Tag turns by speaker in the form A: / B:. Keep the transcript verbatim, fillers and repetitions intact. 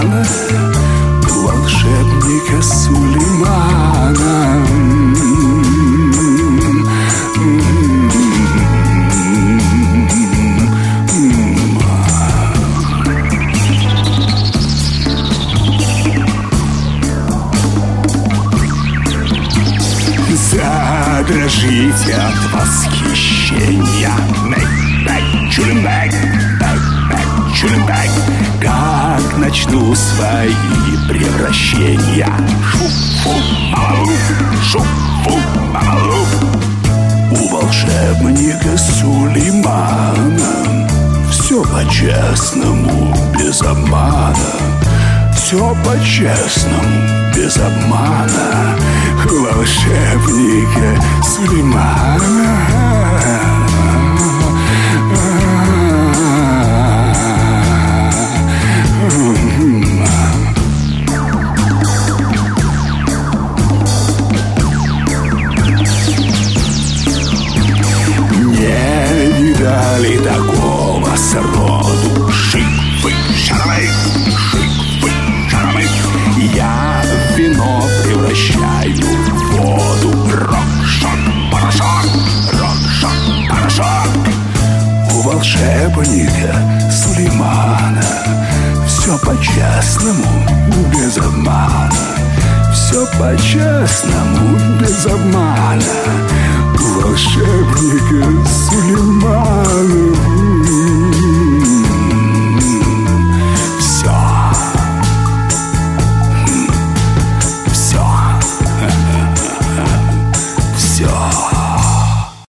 A: Сулеймана, волшебника Сулеймана. Задрожите от восхищения, как начну свои превращения. У волшебника Сулеймана все по-честному, без обмана. Все по-честному, без обмана. Волшебника Сулеймана. Не видали такого сроду. Шик-фык, шарамык, шик-фык, шарамык. Я в вино превращаю в воду. Рок-шок, порошок, рок-шок, порошок. У волшебника Сулеймана все по-честному, без обмана. Все по-честному, без обмана. У волшебника